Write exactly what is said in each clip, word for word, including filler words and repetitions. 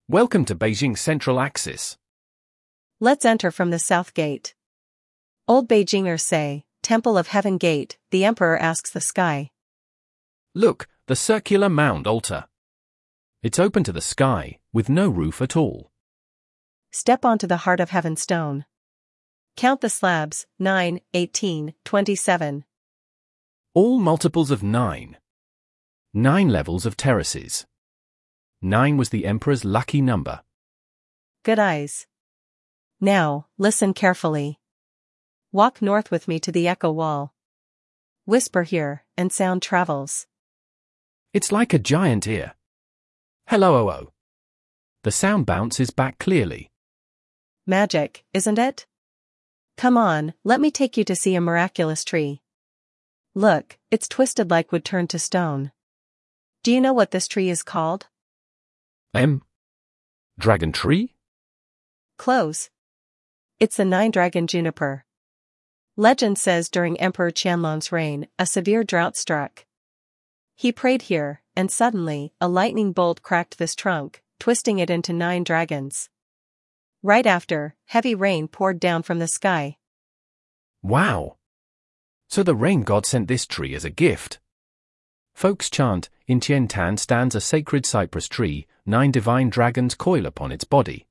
Welcome to Beijing Central Axis. Let's enter from the south gate. Old Beijingers say, Temple of Heaven Gate, the emperor asks the sky. Look, the circular mound altar. It's open to the sky, with no roof at all. Step onto the heart of heaven stone. Count the slabs, nine, eighteen, twenty-seven. All multiples of nine. Nine levels of terraces. Nine was the emperor's lucky number. Good eyes. Now, listen carefully. Walk north with me to the echo wall. Whisper here, and sound travels. It's like a giant ear. Hello, oh, oh. The sound bounces back clearly. Magic, isn't it? Come on, let me take you to see a miraculous tree. Look, it's twisted like wood turned to stone. Do you know what this tree is called? M. Dragon tree? Close. It's the nine-dragon juniper. Legend says during Emperor Qianlong's reign, a severe drought struck. He prayed here, and suddenly, a lightning bolt cracked this trunk, twisting it into nine dragons. Right after, heavy rain poured down from the sky. Wow! So the rain god sent this tree as a gift. Folks chant, in Tiantan stands a sacred cypress tree, nine divine dragons coil upon its body.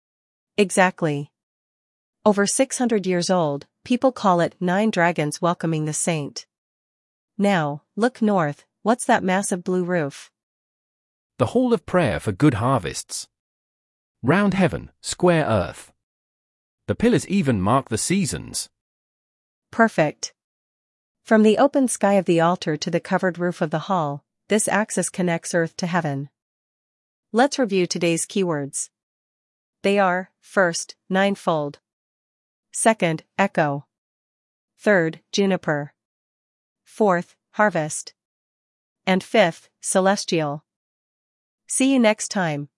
Exactly. Over six hundred years old, people call it nine dragons welcoming the saint. Now, look north, what's that massive blue roof? The hall of prayer for good harvests. Round heaven, square earth. The pillars even mark the seasons. Perfect. From the open sky of the altar to the covered roof of the hall, this axis connects earth to heaven. Let's review today's keywords. They are, first, ninefold. Second, echo. Third, juniper. Fourth, harvest. And fifth, celestial. See you next time.